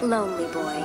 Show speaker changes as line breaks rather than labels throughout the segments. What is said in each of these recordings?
Lonely Boy.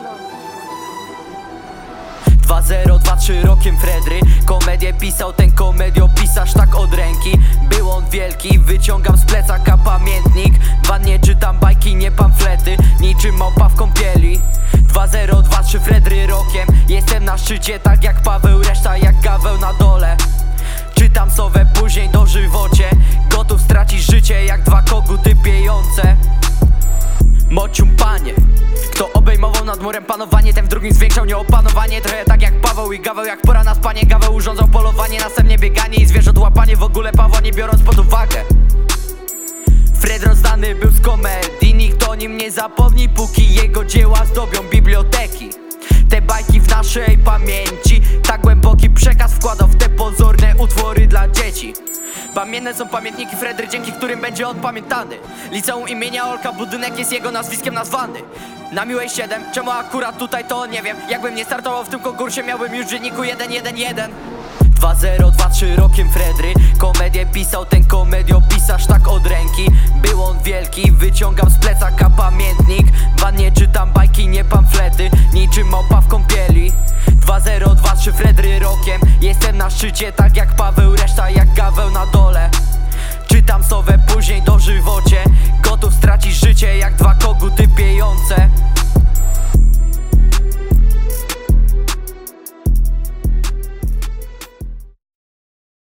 2023 rokiem Fredry. Komedię pisał ten komediopisarz tak od ręki. Był on wielki, wyciągam z plecaka pamiętnik. Wannie czytam bajki, nie pamflety, niczym małpa w kąpieli. 2023 Fredry rokiem. Jestem na szczycie tak jak Paweł, reszta jak Gaweł na dole. Czytam sowę, później dożywocie. Gotów stracić życie jak dwa koguty piejące. Mocium panie, kto obejmował nad murem panowanie, ten w drugim zwiększał nieopanowanie. Trochę tak jak Paweł i Gaweł, jak pora na spanie. Gaweł urządzał polowanie, następnie bieganie i zwierząt łapanie. W ogóle Pawła nie biorąc pod uwagę. Fred rozdany był z komedii, nikt o nim nie zapomni, póki jego dzieła zdobią biblioteki. Te bajki w naszej pamięci, tak głęboki przekaz wkładał w te pozorne utwory dla dzieci. Pamiętne są pamiętniki Fredry, dzięki którym będzie odpamiętany. Liceum imienia Olka, budynek jest jego nazwiskiem nazwany. Na Miłej 7, czemu akurat tutaj to nie wiem. Jakbym nie startował w tym konkursie, miałbym już w dzienniku 1-1-1. 2023 rokiem Fredry. Komedię pisał ten komediopisarz tak od ręki. Był on wielki, wyciągam z plecaka pamiętnik. Wannie czytam bajki, nie pamflety, niczym małpa w kąpieli. 2023 Fredry rokiem. Jestem na szczycie tak jak Paweł, reszta jak Gaweł na dole. Czytam sowę, później dożywocie.